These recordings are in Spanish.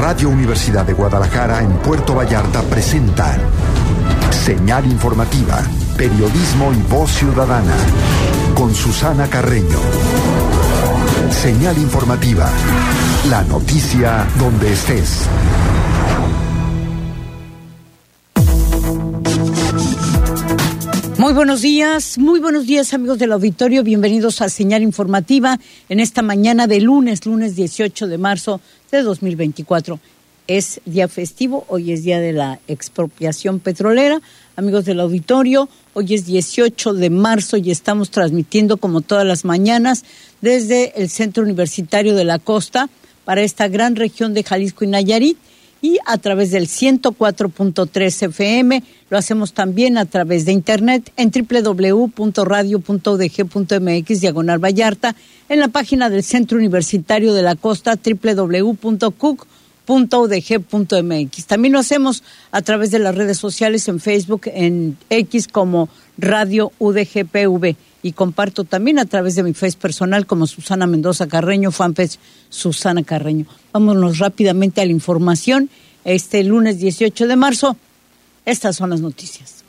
Radio Universidad de Guadalajara en Puerto Vallarta presenta Señal Informativa, Periodismo y Voz Ciudadana, con Susana Carreño. Señal Informativa, la noticia donde estés. Muy buenos días amigos del auditorio, bienvenidos a Señal Informativa en esta mañana de lunes 18 de marzo de 2024. Es día festivo, hoy es día de la expropiación petrolera. Amigos del auditorio, hoy es 18 de marzo y estamos transmitiendo como todas las mañanas desde el Centro Universitario de la Costa para esta gran región de Jalisco y Nayarit. Y a través del 104.3 FM, lo hacemos también a través de internet en www.radio.udg.mx/Vallarta, en la página del Centro Universitario de la Costa, www.cuc.udg.mx. También lo hacemos a través de las redes sociales en Facebook, en X como Radio UDGPV. Y comparto también a través de mi face personal como Susana Mendoza Carreño, fanpage Susana Carreño. Vámonos rápidamente a la información. Este lunes 18 de marzo, estas son las noticias.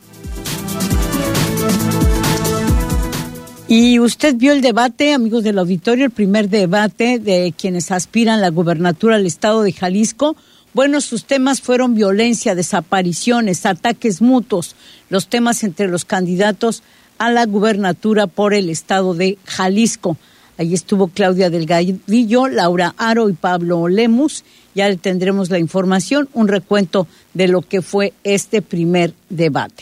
Y usted vio el debate, amigos del auditorio, el primer debate de quienes aspiran a la gubernatura del estado de Jalisco. Bueno, sus temas fueron violencia, desapariciones, ataques mutuos, los temas entre los candidatos a la gubernatura por el estado de Jalisco. Ahí estuvo Claudia Delgadillo, Laura Aro y Pablo Lemus. Ya le tendremos la información, un recuento de lo que fue este primer debate.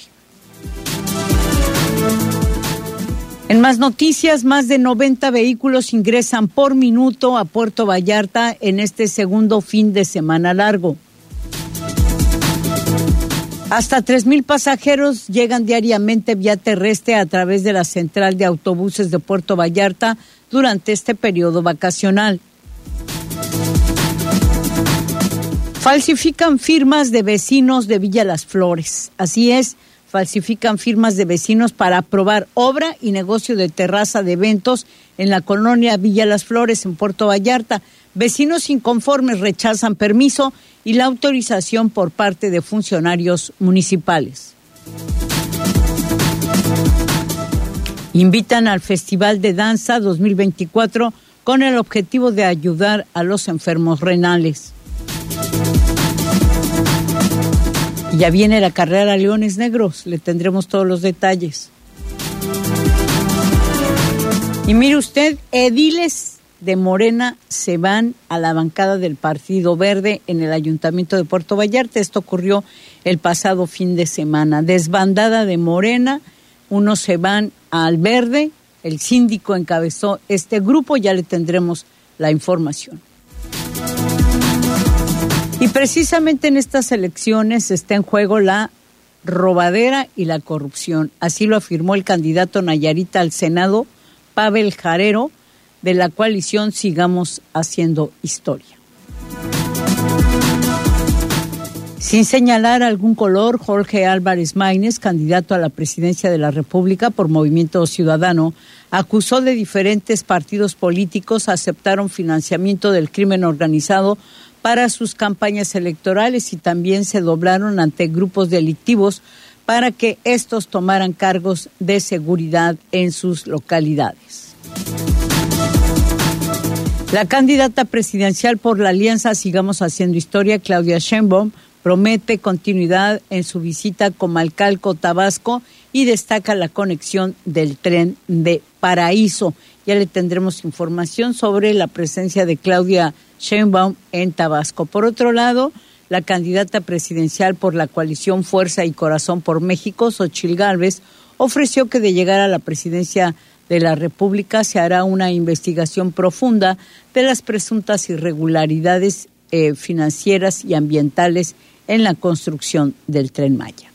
En más noticias, más de 90 vehículos ingresan por minuto a Puerto Vallarta en este segundo fin de semana largo. Hasta 3,000 pasajeros llegan diariamente vía terrestre a través de la central de autobuses de Puerto Vallarta durante este periodo vacacional. Falsifican firmas de vecinos de Villa Las Flores. Así es, falsifican firmas de vecinos para aprobar obra y negocio de terraza de eventos en la colonia Villa Las Flores en Puerto Vallarta. Vecinos inconformes rechazan permiso y la autorización por parte de funcionarios municipales. Invitan al Festival de Danza 2024 con el objetivo de ayudar a los enfermos renales. Ya viene la carrera Leones Negros, le tendremos todos los detalles. Y mire usted, ediles de Morena se van a la bancada del Partido Verde en el Ayuntamiento de Puerto Vallarta. Esto ocurrió el pasado fin de semana. Desbandada de Morena, unos se van al Verde, el síndico encabezó este grupo, ya le tendremos la información. Y precisamente en estas elecciones está en juego la robadera y la corrupción. Así lo afirmó el candidato nayarita al Senado, Pavel Jarero, de la coalición Sigamos Haciendo Historia. Sin señalar algún color, Jorge Álvarez Maínez, candidato a la presidencia de la República por Movimiento Ciudadano, acusó de diferentes partidos políticos aceptaron financiamiento del crimen organizado para sus campañas electorales y también se doblaron ante grupos delictivos para que estos tomaran cargos de seguridad en sus localidades. La candidata presidencial por la Alianza Sigamos Haciendo Historia, Claudia Sheinbaum, promete continuidad en su visita a Comalcalco, Tabasco, y destaca la conexión del tren de Paraíso. Ya le tendremos información sobre la presencia de Claudia Sheinbaum en Tabasco. Por otro lado, la candidata presidencial por la coalición Fuerza y Corazón por México, Xochitl Gálvez, ofreció que de llegar a la presidencia de la República se hará una investigación profunda de las presuntas irregularidades financieras y ambientales en la construcción del Tren Maya.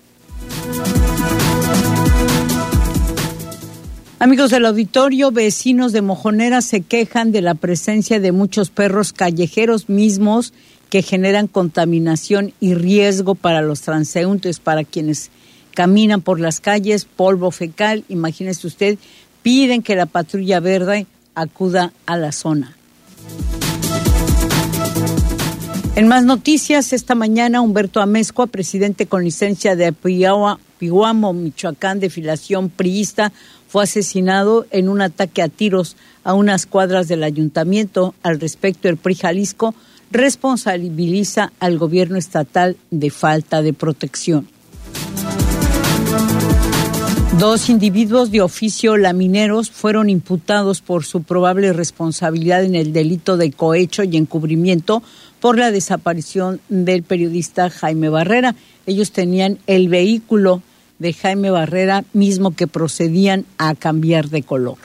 Amigos del auditorio, vecinos de Mojonera se quejan de la presencia de muchos perros callejeros mismos que generan contaminación y riesgo para los transeúntes, para quienes caminan por las calles, polvo fecal. Imagínese usted, piden que la patrulla verde acuda a la zona. En más noticias, esta mañana Humberto Amezcua, presidente con licencia de Piguamo, Michoacán, de filiación priista, fue asesinado en un ataque a tiros a unas cuadras del ayuntamiento. Al respecto, el PRI Jalisco responsabiliza al gobierno estatal de falta de protección. 2 individuos de oficio lamineros fueron imputados por su probable responsabilidad en el delito de cohecho y encubrimiento por la desaparición del periodista Jaime Barrera. Ellos tenían el vehículo de Jaime Barrera, mismo que procedían a cambiar de color.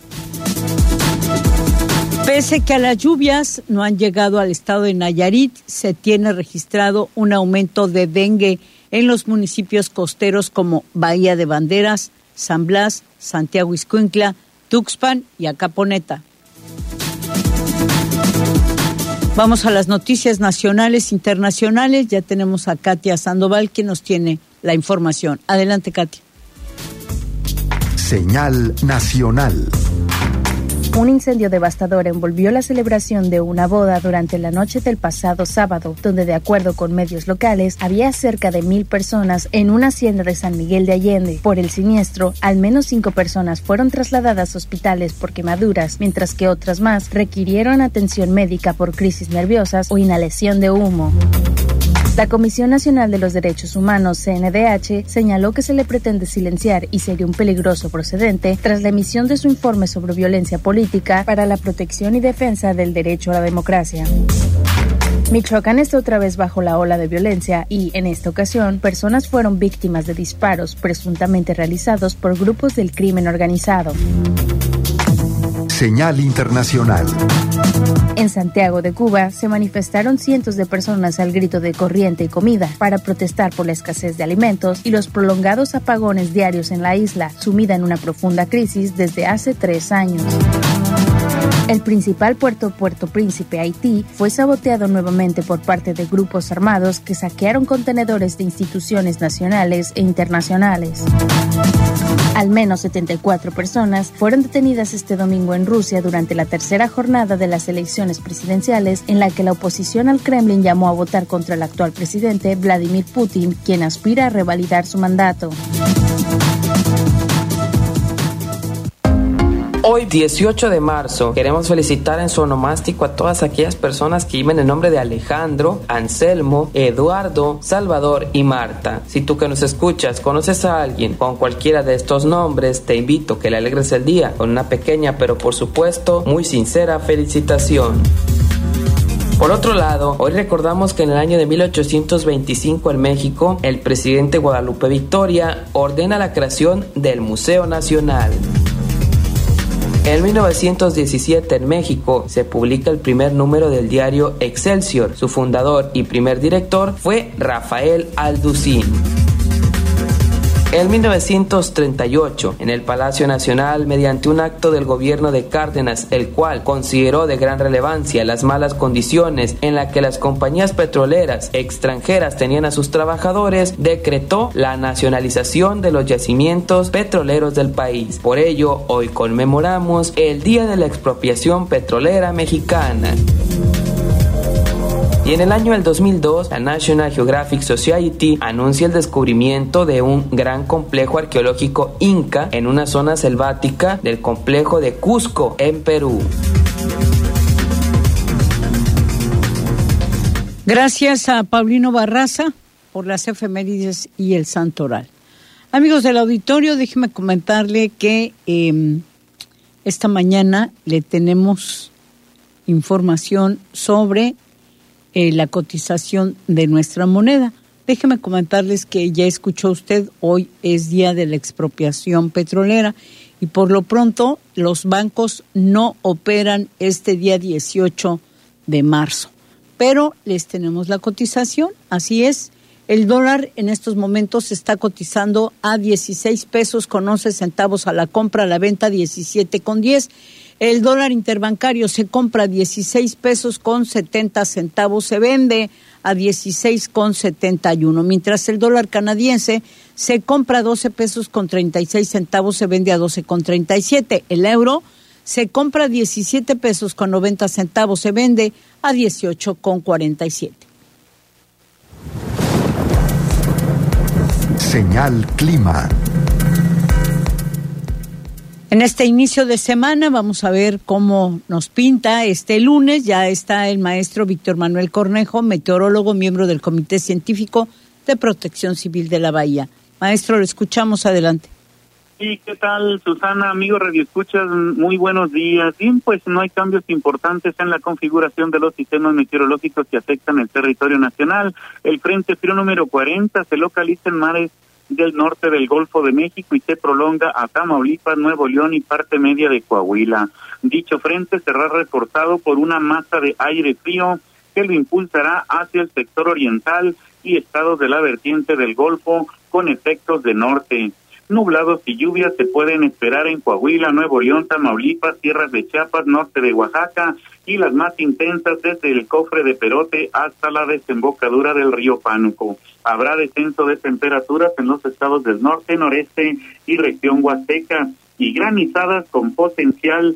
Pese que a las lluvias no han llegado al estado de Nayarit, se tiene registrado un aumento de dengue en los municipios costeros como Bahía de Banderas, San Blas, Santiago Ixcuintla, Tuxpan y Acaponeta. Vamos a las noticias nacionales, internacionales. Ya tenemos a Katia Sandoval, que nos tiene la información. Adelante, Katia. Señal nacional. Un incendio devastador envolvió la celebración de una boda durante la noche del pasado sábado, donde, de acuerdo con medios locales, había cerca de 1,000 personas en una hacienda de San Miguel de Allende. Por el siniestro, al menos 5 personas fueron trasladadas a hospitales por quemaduras, mientras que otras más requirieron atención médica por crisis nerviosas o inhalación de humo. La Comisión Nacional de los Derechos Humanos, CNDH, señaló que se le pretende silenciar y sería un peligroso procedente tras la emisión de su informe sobre violencia política para la protección y defensa del derecho a la democracia. Michoacán está otra vez bajo la ola de violencia y, en esta ocasión, personas fueron víctimas de disparos presuntamente realizados por grupos del crimen organizado. Señal internacional. En Santiago de Cuba se manifestaron cientos de personas al grito de corriente y comida para protestar por la escasez de alimentos y los prolongados apagones diarios en la isla, sumida en una profunda crisis desde hace 3 años. El principal puerto, Puerto Príncipe, Haití, fue saboteado nuevamente por parte de grupos armados que saquearon contenedores de instituciones nacionales e internacionales. Al menos 74 personas fueron detenidas este domingo en Rusia durante la tercera jornada de las elecciones presidenciales, en la que la oposición al Kremlin llamó a votar contra el actual presidente Vladimir Putin, quien aspira a revalidar su mandato. Hoy, 18 de marzo, queremos felicitar en su onomástico a todas aquellas personas que lleven el nombre de Alejandro, Anselmo, Eduardo, Salvador y Marta. Si tú que nos escuchas conoces a alguien con cualquiera de estos nombres, te invito a que le alegres el día con una pequeña, pero por supuesto muy sincera felicitación. Por otro lado, hoy recordamos que en el año de 1825 en México, el presidente Guadalupe Victoria ordena la creación del Museo Nacional. En 1917 en México se publica el primer número del diario Excelsior. Su fundador y primer director fue Rafael Alducín. En 1938, en el Palacio Nacional, mediante un acto del gobierno de Cárdenas, el cual consideró de gran relevancia las malas condiciones en las que las compañías petroleras extranjeras tenían a sus trabajadores, decretó la nacionalización de los yacimientos petroleros del país. Por ello, hoy conmemoramos el Día de la Expropiación Petrolera Mexicana. Y en el año del 2002, la National Geographic Society anuncia el descubrimiento de un gran complejo arqueológico inca en una zona selvática del complejo de Cusco, en Perú. Gracias a Paulino Barraza por las efemérides y el santoral. Amigos del auditorio, déjenme comentarle que esta mañana le tenemos información sobre la cotización de nuestra moneda. Déjeme comentarles que ya escuchó usted, hoy es día de la expropiación petrolera y por lo pronto los bancos no operan este día 18 de marzo. Pero les tenemos la cotización, así es. El dólar en estos momentos se está cotizando a 16 pesos con 11 centavos a la compra, a la venta 17,10. El dólar interbancario se compra a 16 pesos con 70 centavos, se vende a 16,71, mientras el dólar canadiense se compra a 12 pesos con 36 centavos, se vende a 12,37. El euro se compra 17 pesos con 90 centavos, se vende a 18 con 47. Señal Clima. En este inicio de semana vamos a ver cómo nos pinta este lunes. Ya está el maestro Víctor Manuel Cornejo, meteorólogo, miembro del Comité Científico de Protección Civil de la Bahía. Maestro, lo escuchamos, adelante. Sí, ¿qué tal, Susana? Amigo radioescuchas, muy buenos días. Bien, pues no hay cambios importantes en la configuración de los sistemas meteorológicos que afectan el territorio nacional. El Frente Frío número 40 se localiza en mares del norte del Golfo de México y se prolonga a Tamaulipas, Nuevo León y parte media de Coahuila. Dicho frente será reforzado por una masa de aire frío que lo impulsará hacia el sector oriental y estados de la vertiente del Golfo con efectos de norte. Nublados y lluvias se pueden esperar en Coahuila, Nuevo León, Tamaulipas, tierras de Chiapas, norte de Oaxaca y las más intensas desde el Cofre de Perote hasta la desembocadura del río Pánuco. Habrá descenso de temperaturas en los estados del norte, noreste y región huasteca y granizadas con potencial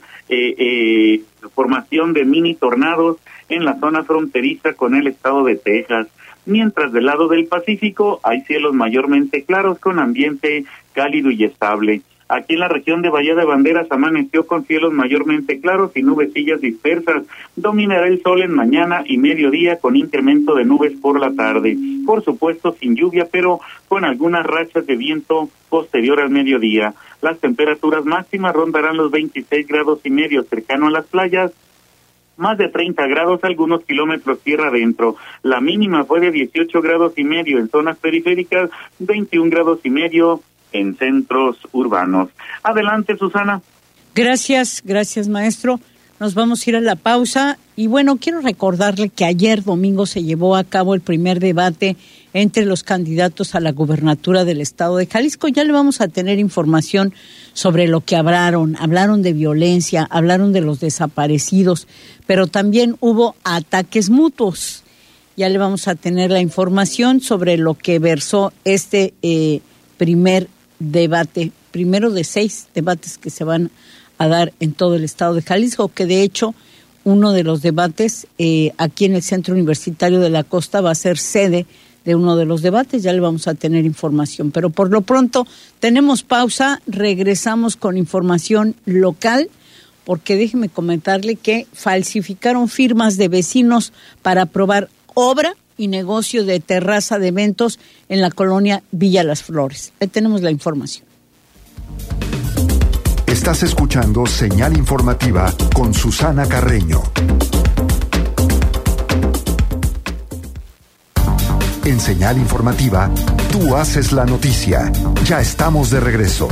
formación de mini tornados en la zona fronteriza con el estado de Texas. Mientras del lado del Pacífico hay cielos mayormente claros con ambiente cálido y estable. Aquí en la región de Bahía de Banderas amaneció con cielos mayormente claros y nubecillas dispersas. Dominará el sol en mañana y mediodía con incremento de nubes por la tarde. Por supuesto sin lluvia, pero con algunas rachas de viento posterior al mediodía. Las temperaturas máximas rondarán los 26 grados y medio cercano a las playas, más de 30 grados algunos kilómetros tierra adentro. La mínima fue de 18 grados y medio en zonas periféricas, 21 grados y medio en centros urbanos. Adelante, Susana. Gracias, maestro. Nos vamos a ir a la pausa y bueno, quiero recordarle que ayer domingo se llevó a cabo el primer debate entre los candidatos a la gubernatura del estado de Jalisco. Ya le vamos a tener información sobre lo que hablaron de violencia, hablaron de los desaparecidos, pero también hubo ataques mutuos. Ya le vamos a tener la información sobre lo que versó este primer debate, primero de 6 debates que se van a dar en todo el estado de Jalisco, que de hecho uno de los debates aquí en el Centro Universitario de la Costa va a ser sede de uno de los debates. Ya le vamos a tener información, pero por lo pronto tenemos pausa, regresamos con información local, porque déjeme comentarle que falsificaron firmas de vecinos para aprobar obra y negocio de terraza de eventos en la colonia Villa Las Flores. Ahí tenemos la información. Estás escuchando Señal Informativa con Susana Carreño. En Señal Informativa, tú haces la noticia. Ya estamos de regreso.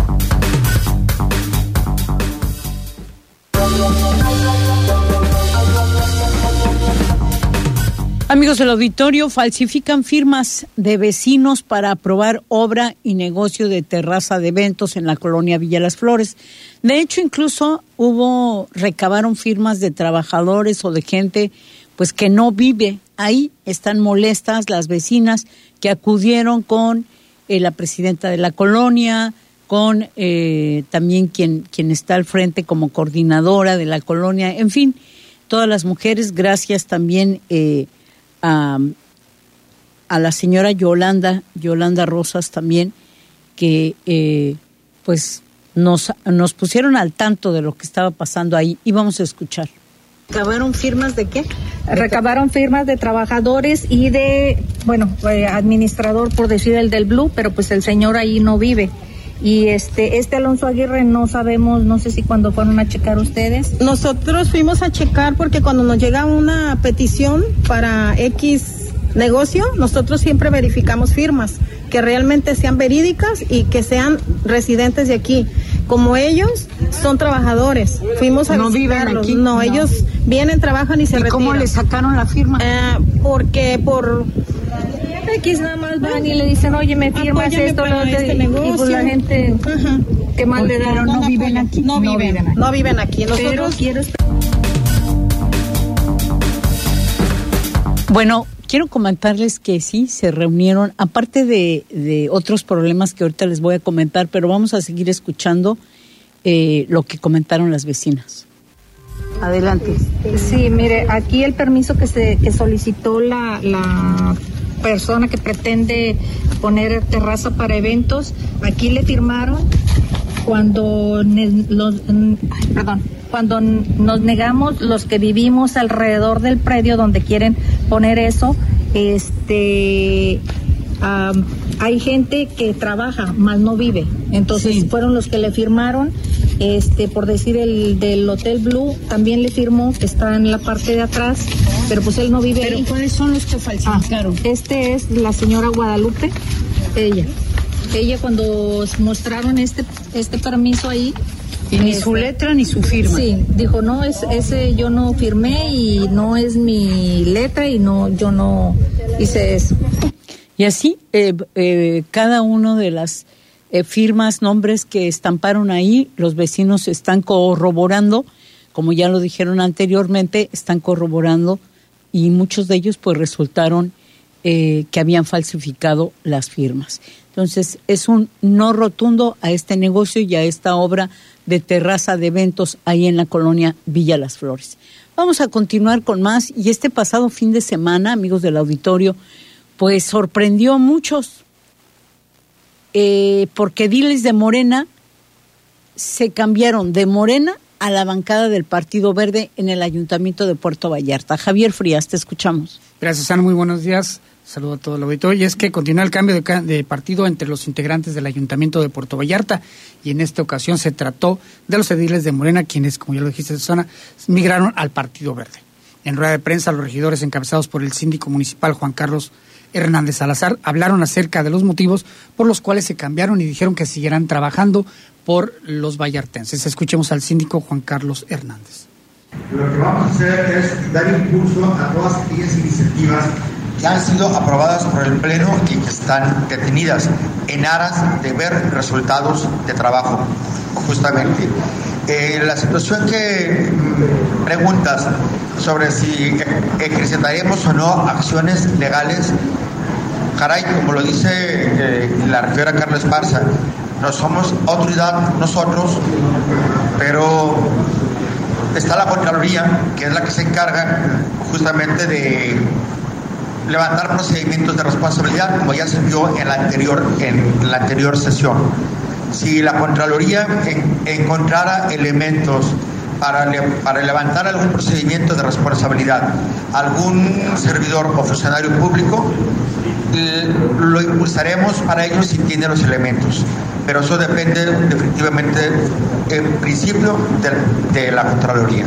Amigos del auditorio, falsifican firmas de vecinos para aprobar obra y negocio de terraza de eventos en la colonia Villa Las Flores. De hecho, incluso recabaron firmas de trabajadores o de gente pues que no vive ahí. Están molestas las vecinas que acudieron con la presidenta de la colonia, con también quien está al frente como coordinadora de la colonia, en fin, todas las mujeres, gracias también a la señora Yolanda Rosas también, que pues nos pusieron al tanto de lo que estaba pasando ahí, y vamos a escuchar. ¿Recabaron firmas de qué? Recabaron firmas de trabajadores y de, administrador, por decir el del Blue, pero pues el señor ahí no vive. Y este Alonso Aguirre no sabemos, no sé si cuando fueron a checar ustedes. Nosotros fuimos a checar porque cuando nos llega una petición para X negocio, nosotros siempre verificamos firmas que realmente sean verídicas y que sean residentes de aquí. Como ellos son trabajadores, fuimos a visitarlos. No, ellos vienen, trabajan y se retiran. ¿Cómo le sacaron la firma? Porque por X nada más van y le dicen, oye, me firmas esto, negocio. Y pues la gente, ¿qué más le da? Pero no viven aquí. No viven aquí. Nosotros... Bueno, quiero comentarles que sí, se reunieron, aparte de otros problemas que ahorita les voy a comentar, pero vamos a seguir escuchando lo que comentaron las vecinas. Adelante. Sí, mire, aquí el permiso que solicitó la persona que pretende poner terraza para eventos, aquí le firmaron cuando nos negamos los que vivimos alrededor del predio donde quieren poner eso. Hay gente que trabaja, más no vive. Entonces sí, fueron los que le firmaron. Por decir, el del Hotel Blue también le firmó, que está en la parte de atrás, pero pues él no vive ahí. ¿Pero cuáles son los que falsificaron? Es la señora Guadalupe, ella cuando mostraron este permiso ahí. Y ni su letra ni su firma. Sí, dijo, no, ese yo no firmé y no es mi letra y no, yo no hice eso. Y así, cada uno de las firmas, nombres que estamparon ahí, los vecinos están corroborando, como ya lo dijeron anteriormente, están corroborando y muchos de ellos pues resultaron que habían falsificado las firmas. Entonces es un no rotundo a este negocio y a esta obra de terraza de eventos ahí en la colonia Villa Las Flores. Vamos a continuar con más, y este pasado fin de semana, amigos del auditorio, pues sorprendió a muchos, porque ediles de Morena se cambiaron de Morena a la bancada del Partido Verde en el Ayuntamiento de Puerto Vallarta. Javier Frías, te escuchamos. Gracias, Ana, muy buenos días. Saludo a todo el auditorio. Y es que continúa el cambio de partido entre los integrantes del Ayuntamiento de Puerto Vallarta, y en esta ocasión se trató de los ediles de Morena, quienes, como ya lo dijiste, Susana, migraron al Partido Verde. En rueda de prensa, los regidores encabezados por el síndico municipal Juan Carlos Hernández Salazar hablaron acerca de los motivos por los cuales se cambiaron y dijeron que seguirán trabajando por los vallartenses. Escuchemos al síndico Juan Carlos Hernández. Lo que vamos a hacer es dar impulso a todas aquellas iniciativas que han sido aprobadas por el Pleno y que están detenidas en aras de ver resultados de trabajo, justamente. La situación que preguntas sobre si ejercitaremos o no acciones legales, caray, como lo dice la regidora Carla Esparza, no somos autoridad nosotros, pero está la Contraloría, que es la que se encarga justamente de levantar procedimientos de responsabilidad, como ya se vio en la anterior sesión. Si la Contraloría encontrara elementos para levantar algún procedimiento de responsabilidad, algún servidor o funcionario público, lo impulsaremos para ello si tiene los elementos. Pero eso depende definitivamente, en principio, de la Contraloría.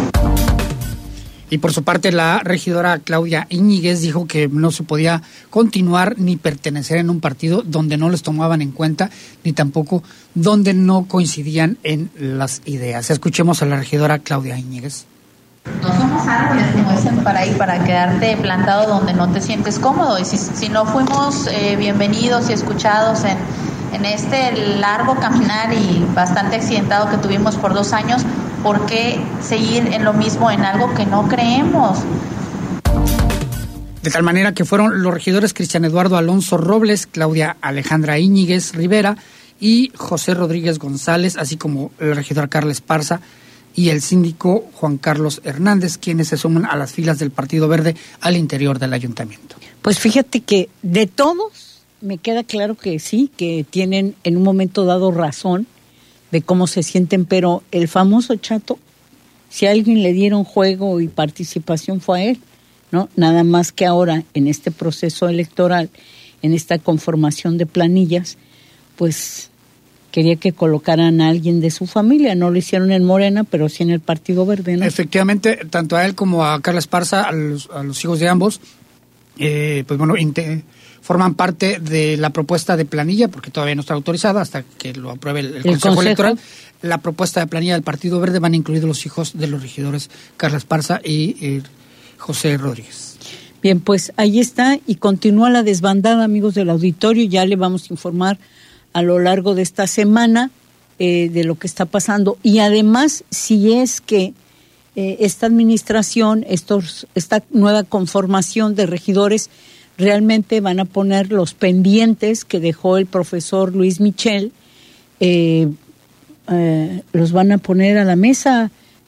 Y por su parte, la regidora Claudia Íñiguez dijo que no se podía continuar ni pertenecer en un partido donde no les tomaban en cuenta, ni tampoco donde no coincidían en las ideas. Escuchemos a la regidora Claudia Íñiguez. No somos árboles, como dicen para quedarte plantado donde no te sientes cómodo. Y si no fuimos bienvenidos y escuchados en este largo caminar y bastante accidentado que tuvimos por 2 años, ¿por qué seguir en lo mismo, en algo que no creemos? De tal manera que fueron los regidores Cristian Eduardo Alonso Robles, Claudia Alejandra Íñiguez Rivera y José Rodríguez González, así como la regidora Carla Esparza y el síndico Juan Carlos Hernández, quienes se suman a las filas del Partido Verde al interior del ayuntamiento. Pues fíjate que de todos me queda claro que sí, que tienen en un momento dado razón de cómo se sienten, pero el famoso Chato, si a alguien le dieron juego y participación fue a él, ¿no? Nada más que ahora en este proceso electoral, en esta conformación de planillas, pues quería que colocaran a alguien de su familia. No lo hicieron en Morena, pero sí en el Partido Verde, ¿no? Efectivamente, tanto a él como a Carla Esparza, a los hijos de ambos, pues bueno, forman parte de la propuesta de planilla, porque todavía no está autorizada hasta que lo apruebe el Consejo Electoral. La propuesta de planilla del Partido Verde van incluidos los hijos de los regidores Carla Esparza y José Rodríguez. Bien, pues ahí está, y continúa la desbandada, amigos del auditorio. Ya le vamos a informar a lo largo de esta semana de lo que está pasando. Y además, si es que esta administración, esta nueva conformación de regidores, realmente van a poner los pendientes que dejó el profesor Luis Michel, los van a poner a la mesa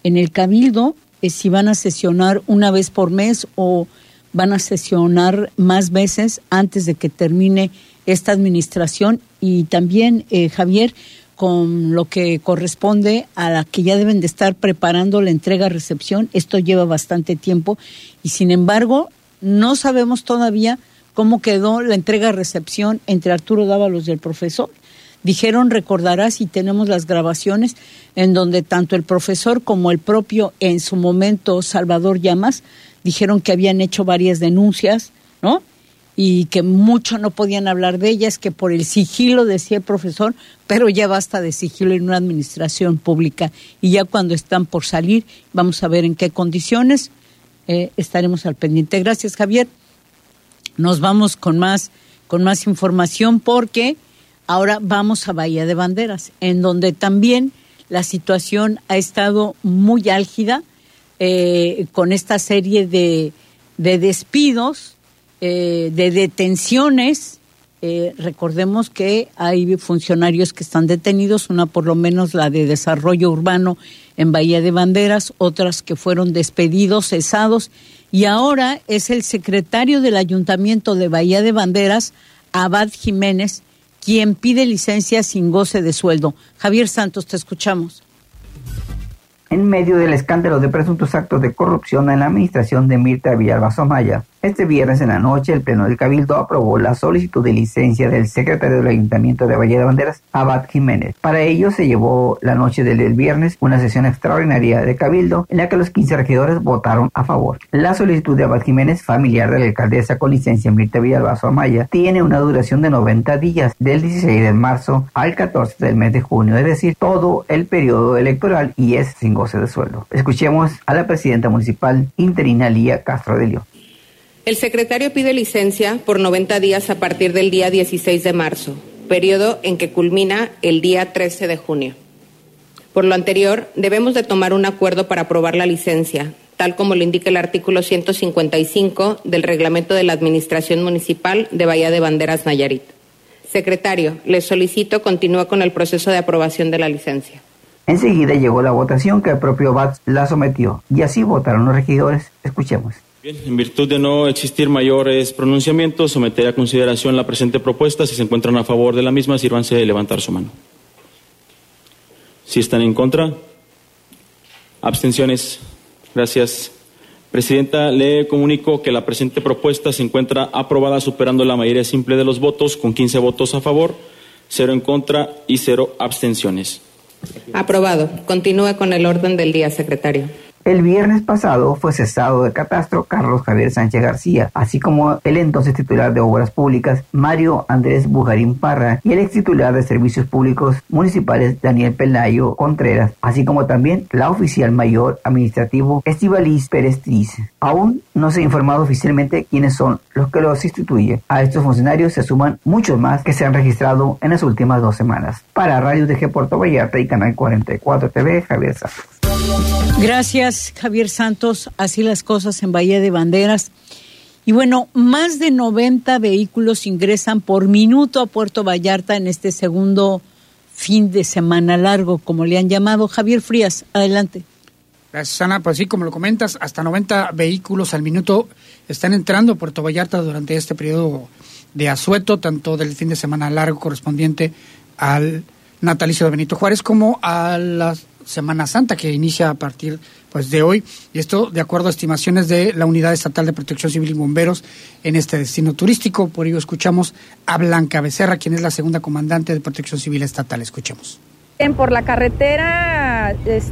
en el Cabildo, si van a sesionar una vez por mes o van a sesionar más veces antes de que termine esta administración, y también, Javier, con lo que corresponde a la que ya deben de estar preparando la entrega-recepción. Esto lleva bastante tiempo y, sin embargo, no sabemos todavía cómo quedó la entrega-recepción entre Arturo Dávalos y el profesor. Dijeron, recordarás, y tenemos las grabaciones, en donde tanto el profesor como el propio, en su momento, Salvador Llamas, dijeron que habían hecho varias denuncias, ¿no? Y que mucho no podían hablar de ellas, que por el sigilo, decía el profesor, pero ya basta de sigilo en una administración pública. Y ya cuando están por salir, vamos a ver en qué condiciones, estaremos al pendiente. Gracias, Javier. Nos vamos con más información, porque ahora vamos a Bahía de Banderas, en donde también la situación ha estado muy álgida, con esta serie de despidos, de detenciones. Recordemos que hay funcionarios que están detenidos, una por lo menos la de Desarrollo Urbano en Bahía de Banderas, otras que fueron despedidos, cesados, y ahora es el secretario del Ayuntamiento de Bahía de Banderas, Abad Jiménez, quien pide licencia sin goce de sueldo. Javier Santos, te escuchamos. En medio del escándalo de presuntos actos de corrupción en la administración de Mirta Villalbazo Maya, este viernes en la noche el Pleno del Cabildo aprobó la solicitud de licencia del secretario del Ayuntamiento de Bahía de Banderas, Abad Jiménez. Para ello se llevó la noche del viernes una sesión extraordinaria de Cabildo en la que los 15 regidores votaron a favor. La solicitud de Abad Jiménez, familiar de la alcaldesa con licencia Mirta Villalbazo Maya, tiene una duración de 90 días, del 16 de marzo al 14 del mes de junio, es decir, todo el periodo electoral, y es sin goce de sueldo. Escuchemos a la presidenta municipal interina Lía Castro de León. El secretario pide licencia por 90 días a partir del día 16 de marzo, periodo en que culmina el día 13 de junio. Por lo anterior, debemos de tomar un acuerdo para aprobar la licencia, tal como lo indica el artículo 155 del Reglamento de la Administración Municipal de Bahía de Banderas, Nayarit. Secretario, le solicito continúe con el proceso de aprobación de la licencia. Enseguida llegó la votación que el propio Abad la sometió, y así votaron los regidores. Escuchemos. Bien, en virtud de no existir mayores pronunciamientos, someteré a consideración la presente propuesta. Si se encuentran a favor de la misma, sírvanse de levantar su mano. Si están en contra, abstenciones. Gracias. Presidenta, le comunico que la presente propuesta se encuentra aprobada superando la mayoría simple de los votos, con 15 votos a favor, 0 en contra y 0 abstenciones. Aprobado. Continúe con el orden del día, secretario. El viernes pasado fue cesado de catastro Carlos Javier Sánchez García, así como el entonces titular de Obras Públicas, Mario Andrés Bujarín Parra, y el ex titular de Servicios Públicos Municipales, Daniel Pelayo Contreras, así como también la oficial mayor administrativo, Estíbaliz Pérez Triz. Aún no se ha informado oficialmente quiénes son los que los sustituyen. A estos funcionarios se suman muchos más que se han registrado en las últimas 2 semanas. Para Radio DG Puerto Vallarta y Canal 44 TV, Javier Santos. Gracias, Javier Santos. Así las cosas en Bahía de Banderas. Y bueno, más de 90 vehículos ingresan por minuto a Puerto Vallarta en este segundo fin de semana largo, como le han llamado. Javier Frías, adelante. Gracias, Ana. Pues sí, como lo comentas, hasta 90 vehículos al minuto están entrando a Puerto Vallarta durante este periodo de asueto, tanto del fin de semana largo correspondiente al natalicio de Benito Juárez como a la Semana Santa, que inicia a partir de hoy, y esto de acuerdo a estimaciones de la Unidad Estatal de Protección Civil y Bomberos en este destino turístico. Por ello escuchamos a Blanca Becerra, quien es la segunda comandante de Protección Civil Estatal. Escuchemos. Por la carretera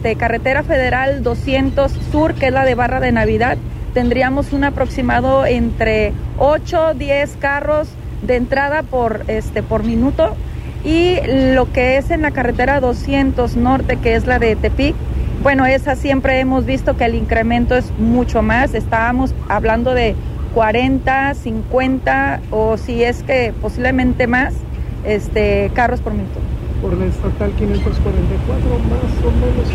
federal 200 Sur, que es la de Barra de Navidad, tendríamos un aproximado entre 8 10 carros de entrada por minuto. Y lo que es en la carretera 200 Norte, que es la de Tepic, bueno, esa siempre hemos visto que el incremento es mucho más. Estábamos hablando de 40, 50 o si es que posiblemente más carros por minuto. Por la estatal 544, más o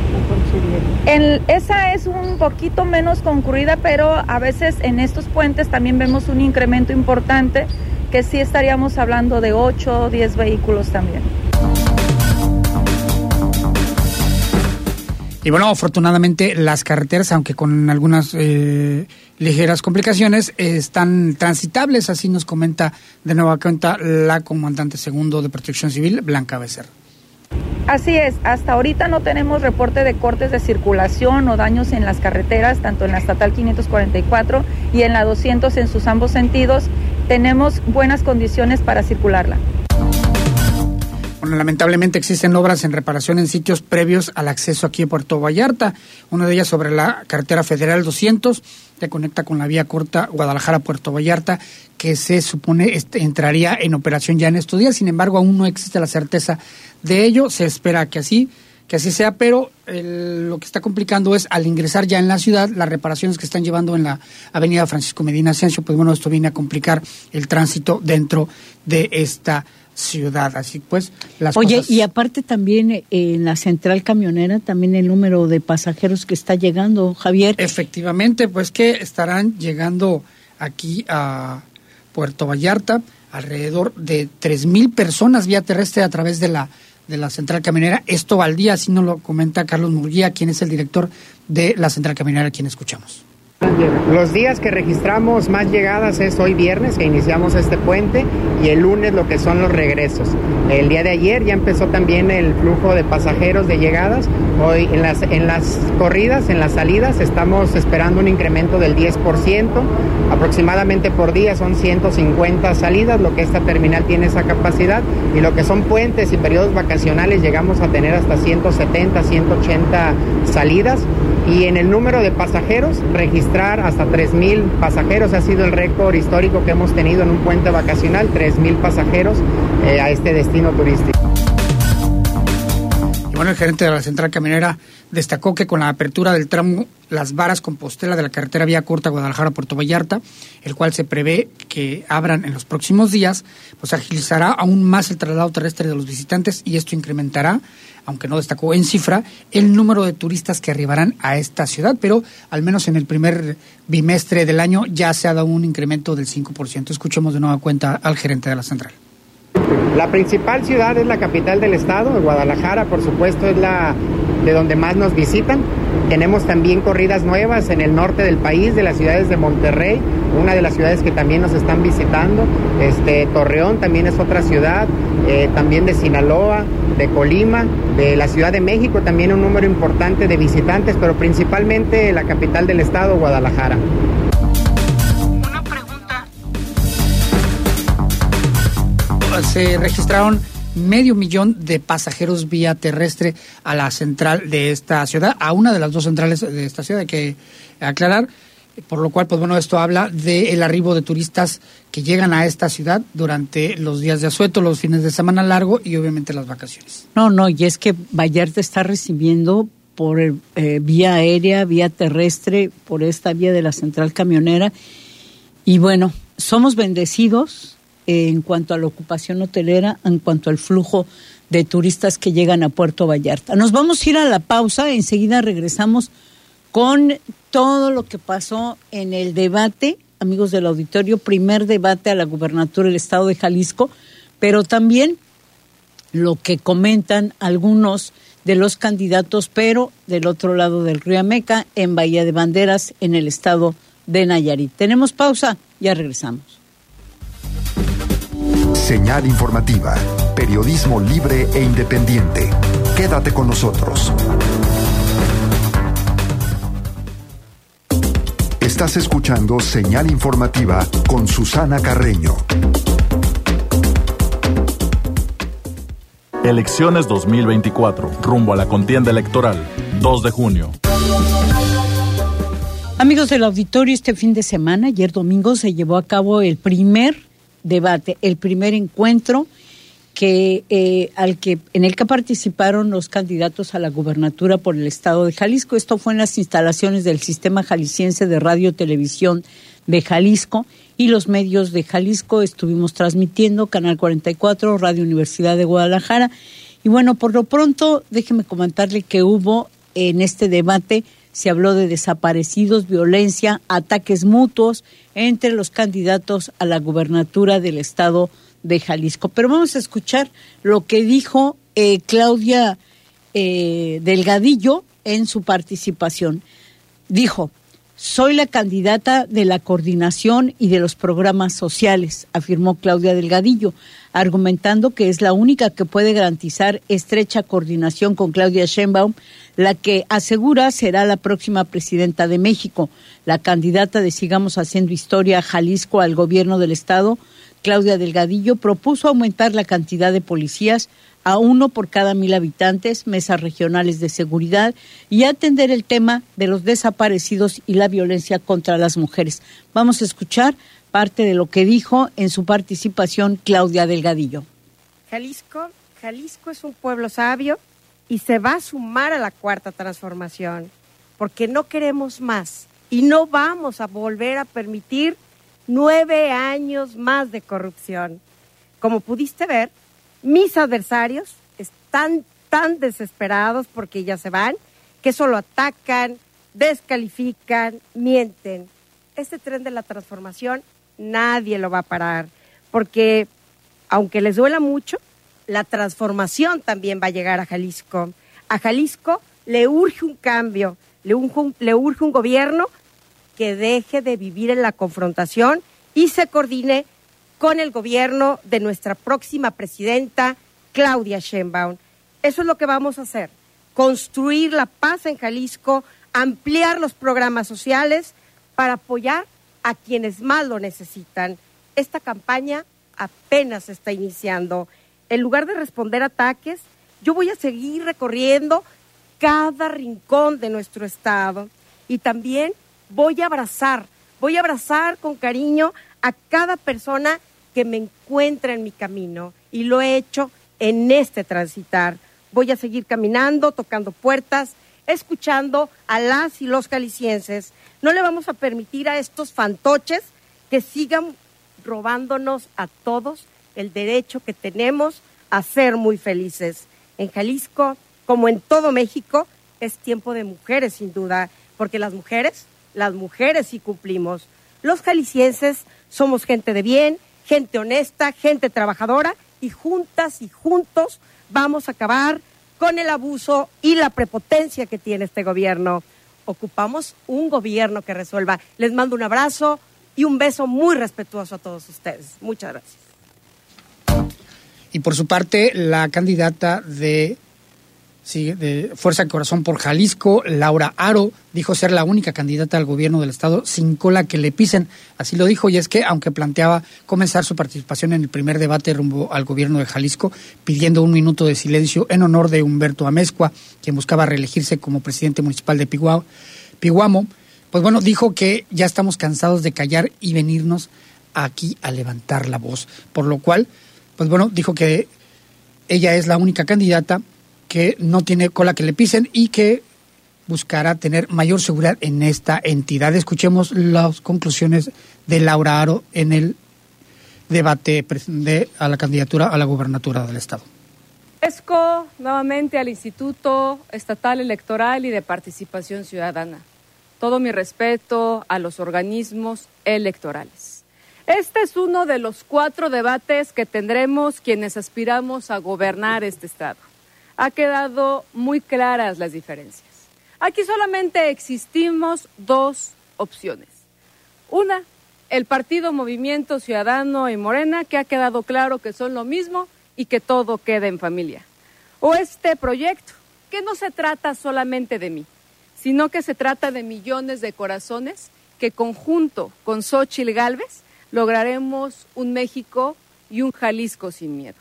menos, esa es un poquito menos concurrida, pero a veces en estos puentes también vemos un incremento importante, que sí estaríamos hablando de 8 o 10 vehículos también. Y bueno, afortunadamente las carreteras, aunque con algunas ligeras complicaciones, están transitables, así nos comenta de nueva cuenta la comandante segundo de Protección Civil, Blanca Becerra. Así es, hasta ahorita no tenemos reporte de cortes de circulación o daños en las carreteras, tanto en la estatal 544 y en la 200 en sus ambos sentidos. Tenemos buenas condiciones para circularla. Bueno, lamentablemente existen obras en reparación en sitios previos al acceso aquí a Puerto Vallarta. Una de ellas sobre la carretera federal 200, que conecta con la vía corta Guadalajara-Puerto Vallarta, que se supone entraría en operación ya en estos días. Sin embargo, aún no existe la certeza de ello. Se espera que así sea, pero lo que está complicando es al ingresar ya en la ciudad, las reparaciones que están llevando en la avenida Francisco Medina Asensio, pues bueno, esto viene a complicar el tránsito dentro de esta ciudad. Así pues, las cosas... y aparte también en la central camionera, también el número de pasajeros que está llegando, Javier. Efectivamente, pues que estarán llegando aquí a Puerto Vallarta alrededor de 3,000 personas vía terrestre a través de la central camionera, esto al día, así nos lo comenta Carlos Murguía, quien es el director de la central camionera, a quien escuchamos. Los días que registramos más llegadas es hoy viernes, que iniciamos este puente, y el lunes lo que son los regresos. El día de ayer ya empezó también el flujo de pasajeros de llegadas. Hoy en las corridas, en las salidas, estamos esperando un incremento del 10%, aproximadamente por día son 150 salidas, lo que esta terminal tiene esa capacidad, y lo que son puentes y periodos vacacionales llegamos a tener hasta 170, 180 salidas. Y en el número de pasajeros, registrar hasta 3,000 pasajeros, ha sido el récord histórico que hemos tenido en un puente vacacional, 3,000 pasajeros a este destino turístico. Y bueno, el gerente de la central camionera destacó que con la apertura del tramo Las Varas Compostela de la carretera vía corta Guadalajara-Puerto Vallarta, el cual se prevé que abran en los próximos días, pues agilizará aún más el traslado terrestre de los visitantes, y esto incrementará, aunque no destacó en cifra, el número de turistas que arribarán a esta ciudad, pero al menos en el primer bimestre del año ya se ha dado un incremento del 5%. Escuchemos de nueva cuenta al gerente de la central. La principal ciudad es la capital del estado, Guadalajara, por supuesto, es la de donde más nos visitan. Tenemos también corridas nuevas en el norte del país, de las ciudades de Monterrey, una de las ciudades que también nos están visitando. Torreón también es otra ciudad, también de Sinaloa, de Colima, de la Ciudad de México, también un número importante de visitantes, pero principalmente la capital del estado, Guadalajara. Se registraron 500,000 de pasajeros vía terrestre a la central de esta ciudad, a una de las dos centrales de esta ciudad, hay que aclarar, por lo cual, pues bueno, esto habla del arribo de turistas que llegan a esta ciudad durante los días de asueto, los fines de semana largo y obviamente las vacaciones. No, y es que Vallarta está recibiendo por vía aérea, vía terrestre, por esta vía de la central camionera, y bueno, somos bendecidos en cuanto a la ocupación hotelera, en cuanto al flujo de turistas que llegan a Puerto Vallarta. Nos vamos a ir a la pausa, enseguida regresamos con todo lo que pasó en el debate, amigos del auditorio, primer debate a la gubernatura del estado de Jalisco, pero también lo que comentan algunos de los candidatos, pero del otro lado del río Ameca, en Bahía de Banderas, en el estado de Nayarit. Tenemos pausa, ya regresamos. Señal informativa, periodismo libre e independiente. Quédate con nosotros. Estás escuchando Señal Informativa con Susana Carreño. Elecciones 2024, rumbo a la contienda electoral, 2 de junio. Amigos del auditorio, este fin de semana, ayer domingo, se llevó a cabo el primer debate, el primer encuentro en el que participaron los candidatos a la gubernatura por el estado de Jalisco. Esto fue en las instalaciones del Sistema Jalisciense de Radio y Televisión de Jalisco y los medios de Jalisco. Estuvimos transmitiendo Canal 44, Radio Universidad de Guadalajara. Y bueno, por lo pronto, déjeme comentarle que hubo en este debate, se habló de desaparecidos, violencia, ataques mutuos entre los candidatos a la gubernatura del estado de Jalisco. Pero vamos a escuchar lo que dijo Claudia Delgadillo, en su participación. Dijo: soy la candidata de la coordinación y de los programas sociales, afirmó Claudia Delgadillo, argumentando que es la única que puede garantizar estrecha coordinación con Claudia Sheinbaum, la que asegura será la próxima presidenta de México. La candidata de Sigamos Haciendo Historia Jalisco al gobierno del estado, Claudia Delgadillo, propuso aumentar la cantidad de policías a 1 por cada 1,000 habitantes, mesas regionales de seguridad y atender el tema de los desaparecidos y la violencia contra las mujeres. Vamos a escuchar parte de lo que dijo en su participación Claudia Delgadillo. Jalisco es un pueblo sabio y se va a sumar a la Cuarta Transformación, porque no queremos más y no vamos a volver a permitir 9 años más de corrupción. Como pudiste ver, mis adversarios están tan desesperados porque ya se van, que solo atacan, descalifican, mienten. Este tren de la transformación nadie lo va a parar, porque aunque les duela mucho, la transformación también va a llegar a Jalisco. A Jalisco le urge un cambio, le urge un gobierno que deje de vivir en la confrontación y se coordine con el gobierno de nuestra próxima presidenta, Claudia Sheinbaum. Eso es lo que vamos a hacer: construir la paz en Jalisco, ampliar los programas sociales para apoyar a quienes más lo necesitan. Esta campaña apenas está iniciando. En lugar de responder ataques, yo voy a seguir recorriendo cada rincón de nuestro estado y también voy a abrazar con cariño a cada persona que me encuentra en mi camino, y lo he hecho en este transitar. Voy a seguir caminando, tocando puertas, escuchando a las y los jaliscienses. No le vamos a permitir a estos fantoches que sigan robándonos a todos el derecho que tenemos a ser muy felices. En Jalisco, como en todo México, es tiempo de mujeres, sin duda, porque las mujeres sí cumplimos. Los jaliscienses somos gente de bien, gente honesta, gente trabajadora, y juntas y juntos vamos a acabar con el abuso y la prepotencia que tiene este gobierno. Ocupamos un gobierno que resuelva. Les mando un abrazo y un beso muy respetuoso a todos ustedes. Muchas gracias. Y por su parte, la candidata de Fuerza Corazón por Jalisco, Laura Aro, dijo ser la única candidata al gobierno del estado sin cola que le pisen. Así lo dijo, y es que aunque planteaba comenzar su participación en el primer debate rumbo al gobierno de Jalisco, pidiendo 1 minuto de silencio en honor de Humberto Amezcua, quien buscaba reelegirse como presidente municipal de Piguamo, pues bueno, dijo que ya estamos cansados de callar y venirnos aquí a levantar la voz. Por lo cual, pues bueno, dijo que ella es la única candidata que no tiene cola que le pisen y que buscará tener mayor seguridad en esta entidad. Escuchemos las conclusiones de Laura Aro en el debate a la candidatura a la gubernatura del estado. Agradezco nuevamente al Instituto Estatal Electoral y de Participación Ciudadana. Todo mi respeto a los organismos electorales. Este es uno de los 4 debates que tendremos quienes aspiramos a gobernar este estado. Ha quedado muy claras las diferencias. Aquí solamente existimos 2 opciones. Una, el Partido Movimiento Ciudadano y Morena, que ha quedado claro que son lo mismo y que todo queda en familia. O este proyecto, que no se trata solamente de mí, sino que se trata de millones de corazones que conjunto con Xóchitl Gálvez lograremos un México y un Jalisco sin miedo.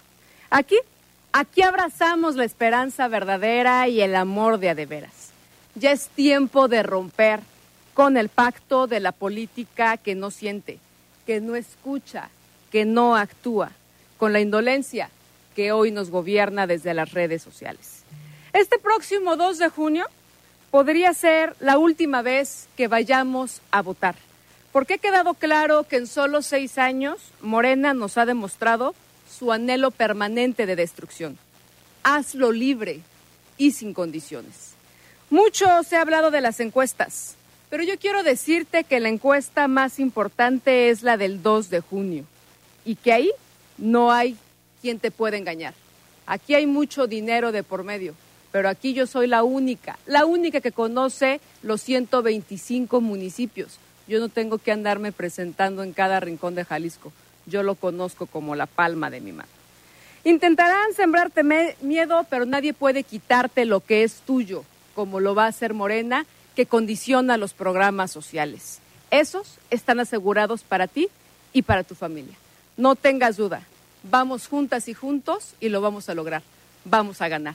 Aquí abrazamos la esperanza verdadera y el amor de a de veras. Ya es tiempo de romper con el pacto de la política que no siente, que no escucha, que no actúa, con la indolencia que hoy nos gobierna desde las redes sociales. Este próximo 2 de junio podría ser la última vez que vayamos a votar, porque ha quedado claro que en solo 6 años Morena nos ha demostrado su anhelo permanente de destrucción. Hazlo libre y sin condiciones. Mucho se ha hablado de las encuestas, pero yo quiero decirte que la encuesta más importante es la del 2 de junio y que ahí no hay quien te pueda engañar. Aquí hay mucho dinero de por medio, pero aquí yo soy la única que conoce los 125 municipios. Yo no tengo que andarme presentando en cada rincón de Jalisco. Yo lo conozco como la palma de mi mano. Intentarán sembrarte miedo, pero nadie puede quitarte lo que es tuyo, como lo va a hacer Morena, que condiciona los programas sociales. Esos están asegurados para ti y para tu familia. No tengas duda, vamos juntas y juntos y lo vamos a lograr. Vamos a ganar.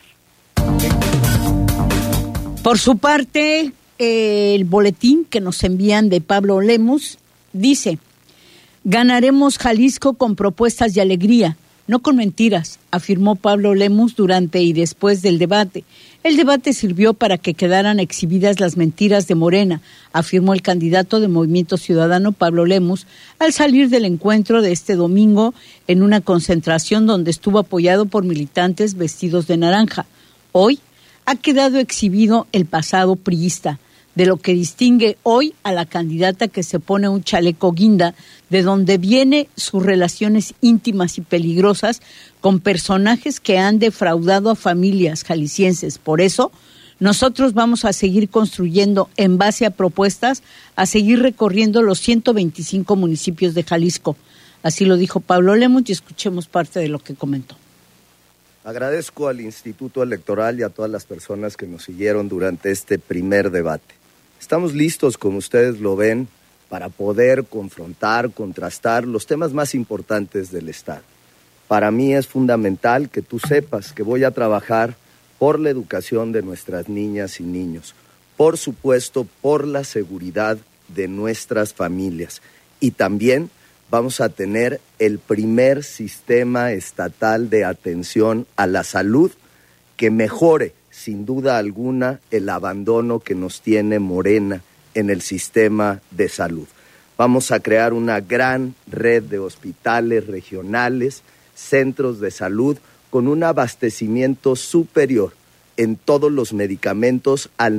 Por su parte, el boletín que nos envían de Pablo Lemus dice: ganaremos Jalisco con propuestas y alegría, no con mentiras, afirmó Pablo Lemus durante y después del debate. El debate sirvió para que quedaran exhibidas las mentiras de Morena, afirmó el candidato de Movimiento Ciudadano Pablo Lemus al salir del encuentro de este domingo en una concentración donde estuvo apoyado por militantes vestidos de naranja. Hoy ha quedado exhibido el pasado priista, de lo que distingue hoy a la candidata que se pone un chaleco guinda, de donde viene sus relaciones íntimas y peligrosas con personajes que han defraudado a familias jaliscienses. Por eso, nosotros vamos a seguir construyendo en base a propuestas, a seguir recorriendo los 125 municipios de Jalisco. Así lo dijo Pablo Lemus y escuchemos parte de lo que comentó. Agradezco al Instituto Electoral y a todas las personas que nos siguieron durante este primer debate. Estamos listos, como ustedes lo ven, para poder confrontar, contrastar los temas más importantes del Estado. Para mí es fundamental que tú sepas que voy a trabajar por la educación de nuestras niñas y niños, por supuesto, por la seguridad de nuestras familias. Y también vamos a tener el primer sistema estatal de atención a la salud que mejore, sin duda alguna, el abandono que nos tiene Morena en el sistema de salud. Vamos a crear una gran red de hospitales regionales, centros de salud, con un abastecimiento superior en todos los medicamentos al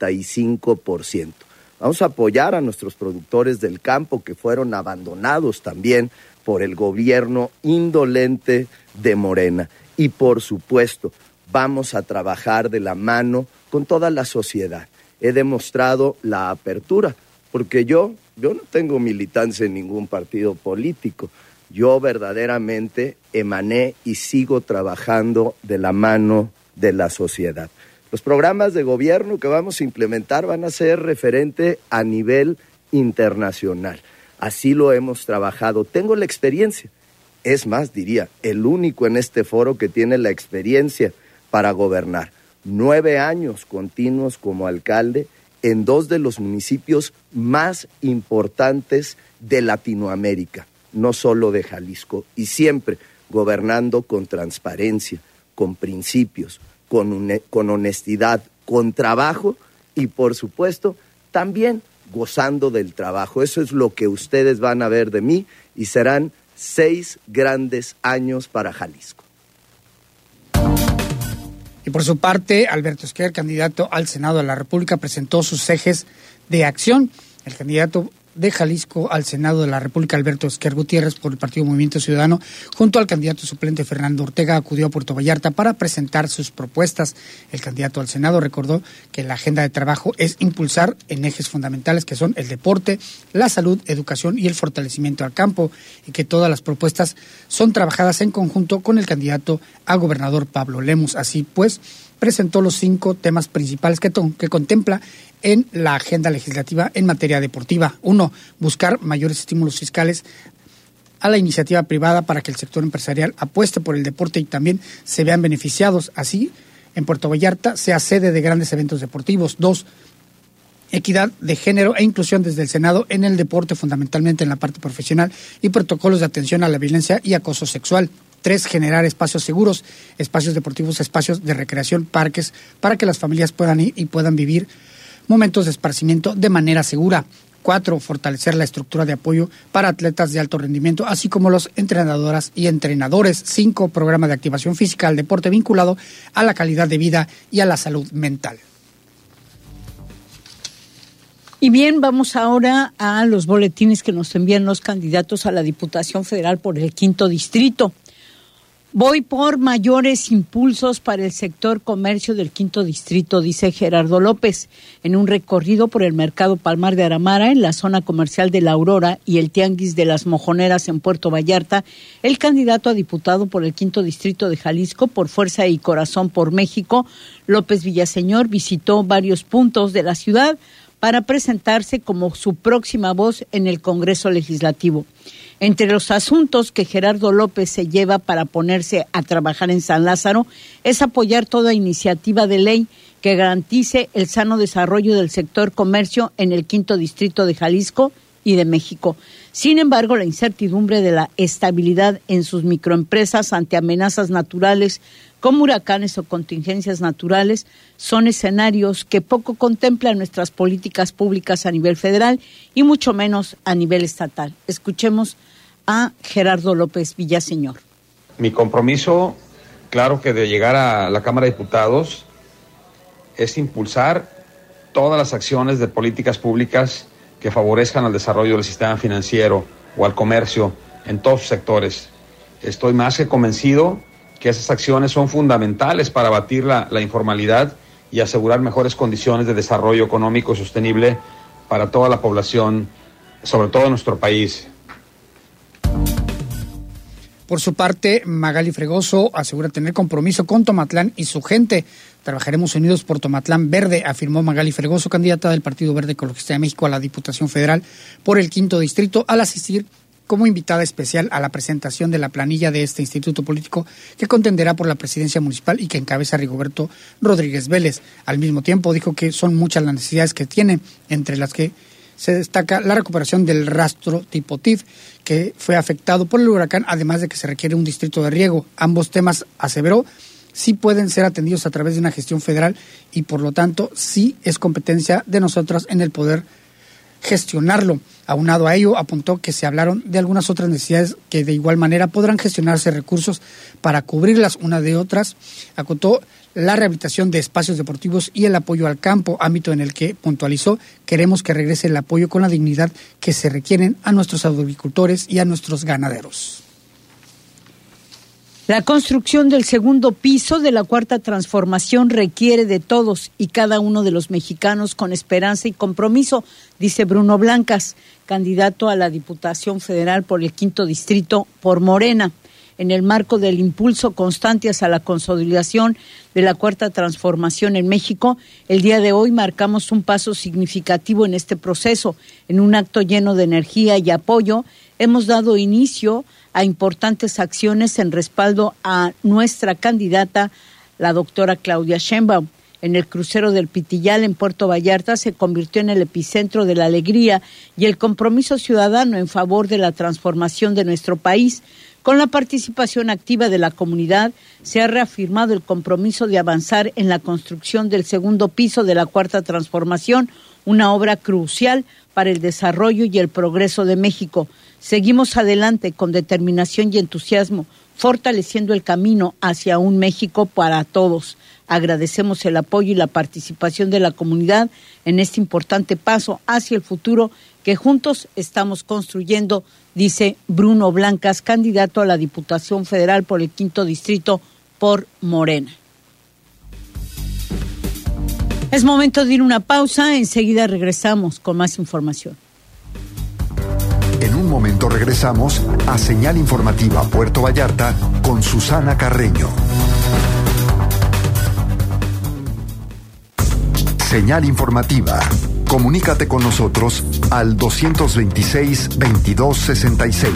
95%. Vamos a apoyar a nuestros productores del campo que fueron abandonados también por el gobierno indolente de Morena. Y por supuesto, vamos a trabajar de la mano con toda la sociedad. He demostrado la apertura, porque yo no tengo militancia en ningún partido político. Yo verdaderamente emané y sigo trabajando de la mano de la sociedad. Los programas de gobierno que vamos a implementar van a ser referente a nivel internacional. Así lo hemos trabajado. Tengo la experiencia. Es más, diría, el único en este foro que tiene la experiencia para gobernar. 9 años continuos como alcalde en 2 de los municipios más importantes de Latinoamérica, no solo de Jalisco, y siempre gobernando con transparencia, con principios, con honestidad, con trabajo y, por supuesto, también gozando del trabajo. Eso es lo que ustedes van a ver de mí y serán 6 grandes años para Jalisco. Y por su parte, Alberto Esquer, candidato al Senado de la República, presentó sus ejes de acción. El candidato de Jalisco al Senado de la República, Alberto Esquer Gutiérrez, por el Partido Movimiento Ciudadano, junto al candidato suplente Fernando Ortega, acudió a Puerto Vallarta para presentar sus propuestas. El candidato al Senado recordó que la agenda de trabajo es impulsar en ejes fundamentales que son el deporte, la salud, educación y el fortalecimiento al campo, y que todas las propuestas son trabajadas en conjunto con el candidato a gobernador Pablo Lemus. Así pues, presentó los 5 temas principales que contempla en la agenda legislativa en materia deportiva. 1. Buscar mayores estímulos fiscales a la iniciativa privada para que el sector empresarial apueste por el deporte y también se vean beneficiados. Así, en Puerto Vallarta sea sede de grandes eventos deportivos. 2. Equidad de género e inclusión desde el Senado en el deporte, fundamentalmente en la parte profesional, y protocolos de atención a la violencia y acoso sexual. 3. Generar espacios seguros, espacios deportivos, espacios de recreación, parques, para que las familias puedan ir y puedan vivir momentos de esparcimiento de manera segura. 4. Fortalecer la estructura de apoyo para atletas de alto rendimiento, así como los entrenadoras y entrenadores. 5. Programa de activación física al deporte vinculado a la calidad de vida y a la salud mental. Y bien, vamos ahora a los boletines que nos envían los candidatos a la Diputación Federal por el 5º Distrito. Voy por mayores impulsos para el sector comercio del Quinto Distrito, dice Gerardo López. En un recorrido por el Mercado Palmar de Aramara, en la zona comercial de La Aurora y el Tianguis de las Mojoneras en Puerto Vallarta, el candidato a diputado por el Quinto Distrito de Jalisco, por Fuerza y Corazón por México, López Villaseñor, visitó varios puntos de la ciudad para presentarse como su próxima voz en el Congreso Legislativo. Entre los asuntos que Gerardo López se lleva para ponerse a trabajar en San Lázaro es apoyar toda iniciativa de ley que garantice el sano desarrollo del sector comercio en el Quinto Distrito de Jalisco y de México. Sin embargo, la incertidumbre de la estabilidad en sus microempresas ante amenazas naturales como huracanes o contingencias naturales son escenarios que poco contemplan nuestras políticas públicas a nivel federal y mucho menos a nivel estatal. Escuchemos a Gerardo López Villaseñor. Mi compromiso, claro que de llegar a la Cámara de Diputados, es impulsar todas las acciones de políticas públicas que favorezcan al desarrollo del sistema financiero o al comercio en todos sus sectores. Estoy más que convencido que esas acciones son fundamentales para abatir la informalidad y asegurar mejores condiciones de desarrollo económico y sostenible para toda la población, sobre todo en nuestro país. Por su parte, Magali Fregoso asegura tener compromiso con Tomatlán y su gente. Trabajaremos unidos por Tomatlán Verde, afirmó Magali Fregoso, candidata del Partido Verde Ecologista de México a la Diputación Federal por el Quinto Distrito, al asistir como invitada especial a la presentación de la planilla de este instituto político que contenderá por la presidencia municipal y que encabeza Rigoberto Rodríguez Vélez. Al mismo tiempo dijo que son muchas las necesidades que tiene, entre las que se destaca la recuperación del rastro tipo TIF, que fue afectado por el huracán, además de que se requiere un distrito de riego. Ambos temas, aseveró, sí pueden ser atendidos a través de una gestión federal y por lo tanto sí es competencia de nosotras en el poder gestionarlo. Aunado a ello, apuntó que se hablaron de algunas otras necesidades que de igual manera podrán gestionarse recursos para cubrirlas una de otras. Acotó la rehabilitación de espacios deportivos y el apoyo al campo, ámbito en el que puntualizó: queremos que regrese el apoyo con la dignidad que se requieren a nuestros agricultores y a nuestros ganaderos. La construcción del segundo piso de la Cuarta Transformación requiere de todos y cada uno de los mexicanos con esperanza y compromiso, dice Bruno Blancas, candidato a la Diputación Federal por el Quinto Distrito por Morena. En el marco del impulso constante hacia la consolidación de la Cuarta Transformación en México, el día de hoy marcamos un paso significativo en este proceso. En un acto lleno de energía y apoyo, hemos dado inicio a importantes acciones en respaldo a nuestra candidata, la doctora Claudia Sheinbaum. En el crucero del Pitillal en Puerto Vallarta se convirtió en el epicentro de la alegría y el compromiso ciudadano en favor de la transformación de nuestro país. Con la participación activa de la comunidad, se ha reafirmado el compromiso de avanzar en la construcción del segundo piso de la Cuarta Transformación, una obra crucial para el desarrollo y el progreso de México. Seguimos adelante con determinación y entusiasmo, fortaleciendo el camino hacia un México para todos. Agradecemos el apoyo y la participación de la comunidad en este importante paso hacia el futuro que juntos estamos construyendo, dice Bruno Blancas, candidato a la Diputación Federal por el Quinto Distrito por Morena. Es momento de ir a una pausa, enseguida regresamos con más información. En un momento regresamos a Señal Informativa Puerto Vallarta con Susana Carreño. Señal Informativa. Comunícate con nosotros al 226-2266.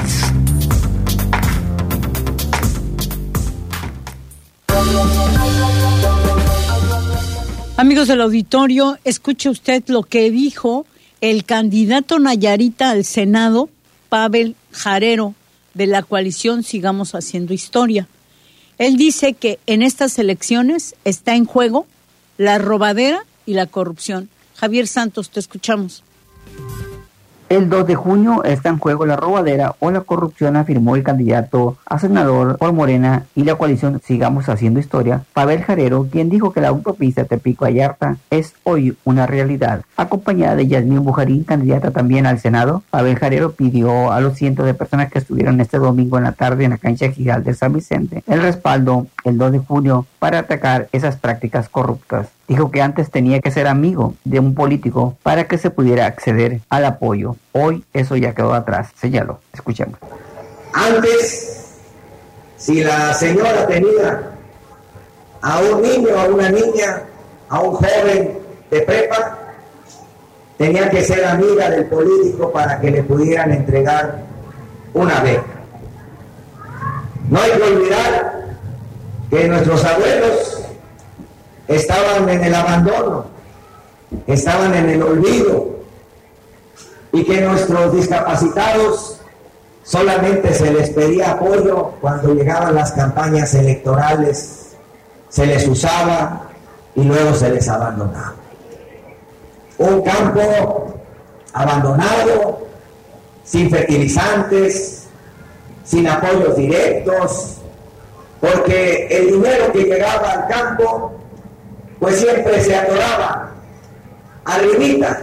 Amigos del auditorio, escuche usted lo que dijo el candidato nayarita al Senado, Pavel Jarero, de la coalición Sigamos Haciendo Historia. Él dice que en estas elecciones está en juego la robadera y la corrupción. Javier Santos, te escuchamos. El 2 de junio está en juego la robadera o la corrupción, afirmó el candidato a senador por Morena y la coalición Sigamos Haciendo Historia, Pavel Jarero, quien dijo que la autopista Tepic-Vallarta es hoy una realidad. Acompañada de Yasmín Bujarín, candidata también al Senado, Pavel Jarero pidió a los cientos de personas que estuvieron este domingo en la tarde en la cancha Giral de San Vicente el respaldo el 2 de junio para atacar esas prácticas corruptas. Dijo que antes tenía que ser amigo de un político para que se pudiera acceder al apoyo. Hoy eso ya quedó atrás, señaló. Escuchemos. Antes, si la señora tenía a un niño, a una niña, a un joven de prepa, tenía que ser amiga del político para que le pudieran entregar una beca. No hay que olvidar que nuestros abuelos estaban en el abandono, estaban en el olvido, y que nuestros discapacitados solamente se les pedía apoyo cuando llegaban las campañas electorales, se les usaba y luego se les abandonaba. Un campo abandonado, sin fertilizantes, sin apoyos directos, porque el dinero que llegaba al campo pues siempre se atoraba arribita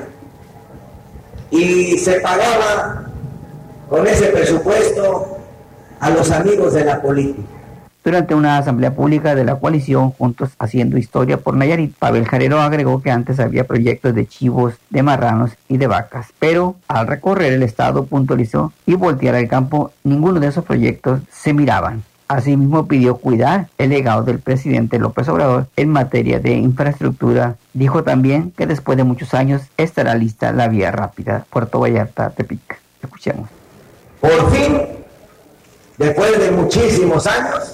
y se pagaba con ese presupuesto a los amigos de la política. Durante una asamblea pública de la coalición Juntos Haciendo Historia por Nayarit, Pavel Jarero agregó que antes había proyectos de chivos, de marranos y de vacas, pero al recorrer el estado, puntualizó, y voltear al campo, ninguno de esos proyectos se miraban. Asimismo pidió cuidar el legado del presidente López Obrador en materia de infraestructura. Dijo también que después de muchos años estará lista la vía rápida Puerto Vallarta-Tepic. Escuchemos. Por fin, después de muchísimos años,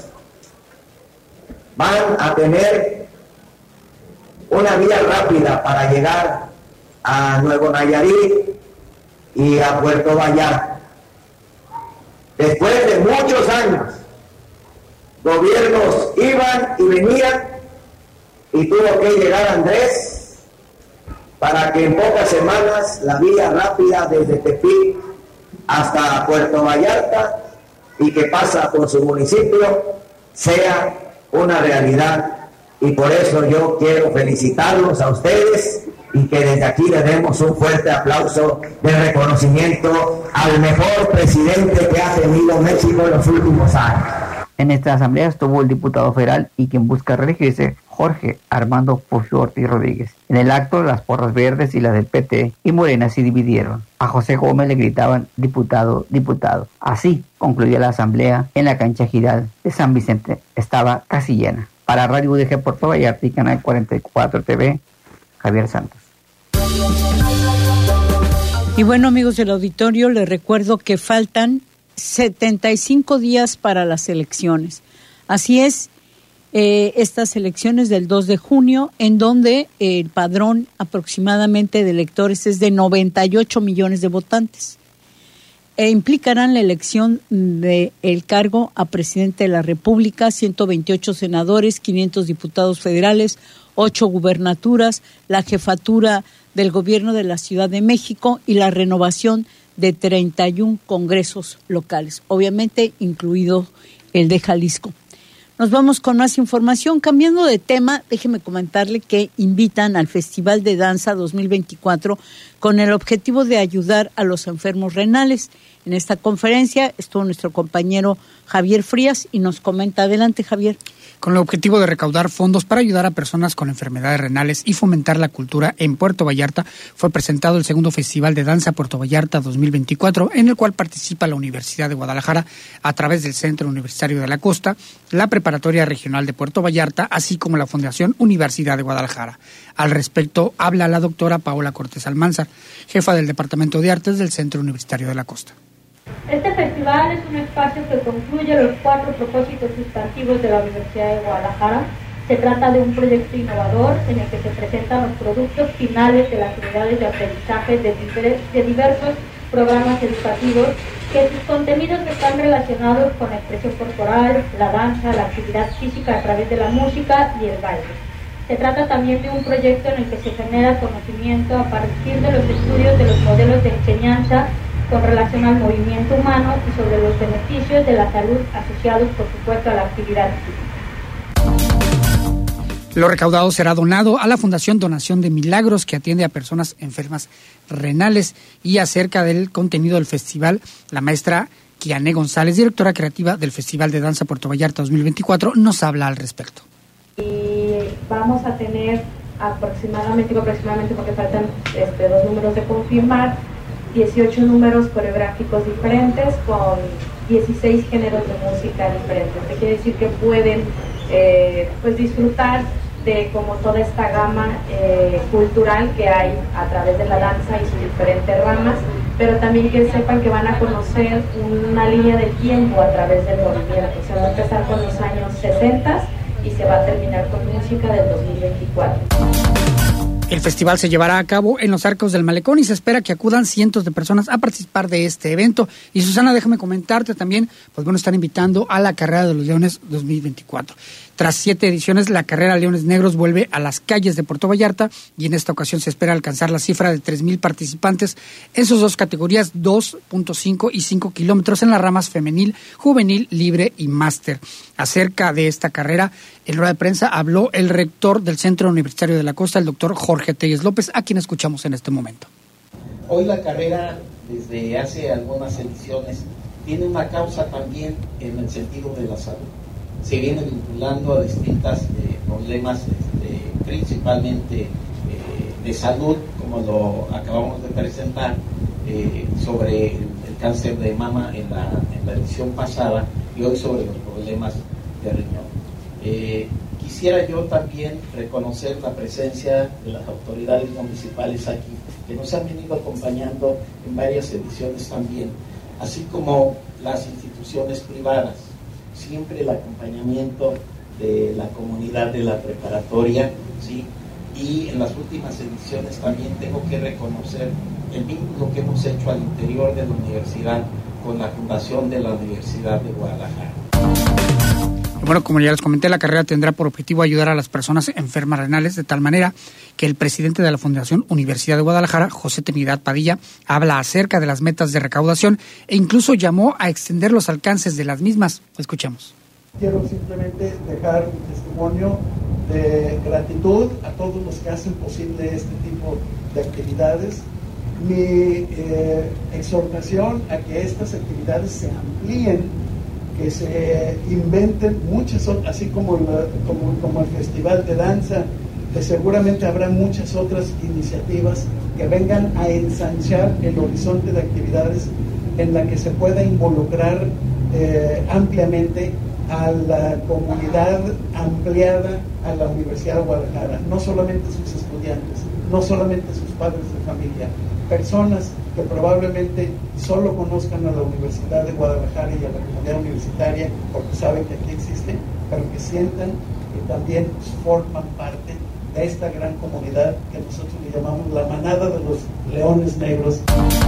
van a tener una vía rápida para llegar a Nuevo Nayarit y a Puerto Vallarta. Después de muchos años, gobiernos iban y venían y tuvo que llegar Andrés para que en pocas semanas la vía rápida desde Tepic hasta Puerto Vallarta y que pasa por su municipio sea una realidad. Y por eso yo quiero felicitarlos a ustedes y que desde aquí le demos un fuerte aplauso de reconocimiento al mejor presidente que ha tenido México en los últimos años. En esta asamblea estuvo el diputado federal y quien busca reelegirse, Jorge Armando Pujo Ortiz Rodríguez. En el acto, las porras verdes y las del PT y Morena se dividieron. A José Gómez le gritaban diputado, diputado. Así concluyó la asamblea en la cancha Giral de San Vicente. Estaba casi llena. Para Radio UDG Puerto Vallarta y Canal 44 TV, Javier Santos. Y bueno, amigos del auditorio, les recuerdo que faltan 75 días para las elecciones. Así es, estas elecciones del 2 de junio, en donde el padrón aproximadamente de electores es de 98 millones de votantes. Implicarán la elección del cargo a presidente de la República, 128 senadores, 500 diputados federales, 8 gubernaturas, la jefatura del gobierno de la Ciudad de México y la renovación de 31 congresos locales, obviamente incluido el de Jalisco. Nos vamos con más información. Cambiando de tema, déjeme comentarle que invitan al Festival de Danza 2024 con el objetivo de ayudar a los enfermos renales. En esta conferencia estuvo nuestro compañero Javier Frías y nos comenta. Adelante, Javier. Con el objetivo de recaudar fondos para ayudar a personas con enfermedades renales y fomentar la cultura en Puerto Vallarta, fue presentado el segundo Festival de Danza Puerto Vallarta 2024, en el cual participa la Universidad de Guadalajara a través del Centro Universitario de la Costa, la Preparatoria Regional de Puerto Vallarta, así como la Fundación Universidad de Guadalajara. Al respecto, habla la doctora Paola Cortés Almanzar, jefa del Departamento de Artes del Centro Universitario de la Costa. Este festival es un espacio que concluye los 4 propósitos sustantivos de la Universidad de Guadalajara. Se trata de un proyecto innovador en el que se presentan los productos finales de las unidades de aprendizaje de diversos programas educativos, que sus contenidos están relacionados con la expresión corporal, la danza, la actividad física a través de la música y el baile. Se trata también de un proyecto en el que se genera conocimiento a partir de los estudios de los modelos de enseñanza con relación al movimiento humano y sobre los beneficios de la salud asociados, por supuesto, a la actividad física. Lo recaudado será donado a la Fundación Donación de Milagros, que atiende a personas enfermas renales. Y acerca del contenido del festival, la maestra Kiané González, directora creativa del Festival de Danza Puerto Vallarta 2024, nos habla al respecto. Y vamos a tener aproximadamente porque faltan 2 números de confirmar, 18 números coreográficos diferentes con 16 géneros de música diferentes. Esto quiere decir que pueden disfrutar de como toda esta gama cultural que hay a través de la danza y sus diferentes ramas, pero también que sepan que van a conocer una línea de tiempo a través del movimiento. Se va a empezar con los años 60 y se va a terminar con música del 2024. El festival se llevará a cabo en los Arcos del Malecón y se espera que acudan cientos de personas a participar de este evento. Y Susana, déjame comentarte también, están invitando a la Carrera de los Leones 2024. Tras 7 ediciones, la Carrera Leones Negros vuelve a las calles de Puerto Vallarta y en esta ocasión se espera alcanzar la cifra de 3,000 participantes en sus 2 categorías, 2.5 y 5 kilómetros en las ramas femenil, juvenil, libre y máster. Acerca de esta carrera, en rueda de prensa habló el rector del Centro Universitario de la Costa, el doctor Jorge Telles López, a quien escuchamos en este momento. Hoy la carrera, desde hace algunas ediciones, tiene una causa también en el sentido de la salud. Se viene vinculando a distintos problemas, principalmente de salud, como lo acabamos de presentar, sobre el cáncer de mama en la edición pasada, y hoy sobre los problemas de riñón. Quisiera yo también reconocer la presencia de las autoridades municipales aquí, que nos han venido acompañando en varias ediciones también, así como las instituciones privadas. Siempre el acompañamiento de la comunidad de la preparatoria, ¿sí? Y en las últimas ediciones también tengo que reconocer el vínculo que hemos hecho al interior de la universidad con la fundación de la Universidad de Guadalajara. Bueno, como ya les comenté, la carrera tendrá por objetivo ayudar a las personas enfermas renales, de tal manera que el presidente de la Fundación Universidad de Guadalajara, José Trinidad Padilla, habla acerca de las metas de recaudación e incluso llamó a extender los alcances de las mismas. Escuchemos. Quiero simplemente dejar un testimonio de gratitud a todos los que hacen posible este tipo de actividades. Mi exhortación a que estas actividades se amplíen, que se inventen muchas otras, así como el Festival de Danza, que seguramente habrá muchas otras iniciativas que vengan a ensanchar el horizonte de actividades en la que se pueda involucrar ampliamente a la comunidad ampliada a la Universidad de Guadalajara, no solamente sus estudiantes, no solamente sus padres de familia, personas que probablemente solo conozcan a la Universidad de Guadalajara y a la comunidad universitaria porque saben que aquí existe, pero que sientan que también forman parte de esta gran comunidad que nosotros le llamamos la manada de los leones negros.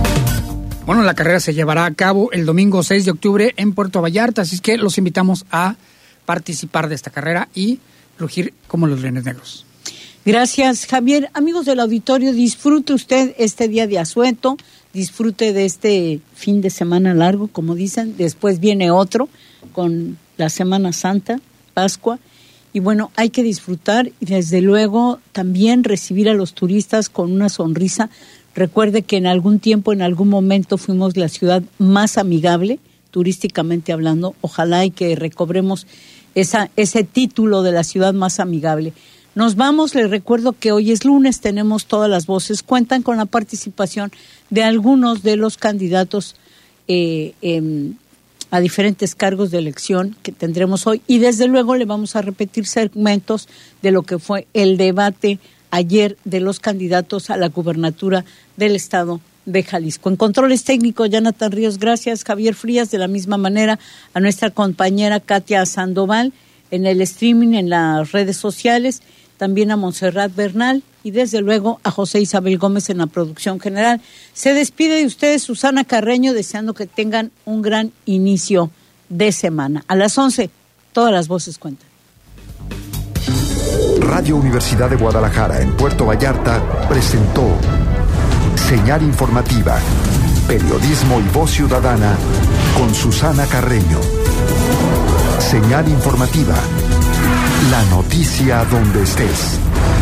Bueno, la carrera se llevará a cabo el domingo 6 de octubre en Puerto Vallarta, así es que los invitamos a participar de esta carrera y rugir como los leones negros. Gracias, Javier. Amigos del auditorio, disfrute usted este día de asueto, disfrute de este fin de semana largo, como dicen. Después viene otro con la Semana Santa, Pascua. Y bueno, hay que disfrutar y desde luego también recibir a los turistas con una sonrisa. Recuerde que en algún tiempo, en algún momento fuimos la ciudad más amigable, turísticamente hablando. Ojalá y que recobremos ese título de la ciudad más amigable. Nos vamos, les recuerdo que hoy es lunes, tenemos todas las voces, cuentan con la participación de algunos de los candidatos a diferentes cargos de elección que tendremos hoy y desde luego le vamos a repetir segmentos de lo que fue el debate ayer de los candidatos a la gubernatura del estado de Jalisco. En controles técnicos, Jonathan Ríos, gracias, Javier Frías, de la misma manera a nuestra compañera Katia Sandoval en el streaming, en las redes sociales, también a Montserrat Bernal y desde luego a José Isabel Gómez en la producción general. Se despide de ustedes Susana Carreño, deseando que tengan un gran inicio de semana. A las 11, todas las voces cuentan. Radio Universidad de Guadalajara en Puerto Vallarta presentó Señal Informativa, periodismo y voz ciudadana con Susana Carreño. Señal Informativa, la noticia donde estés.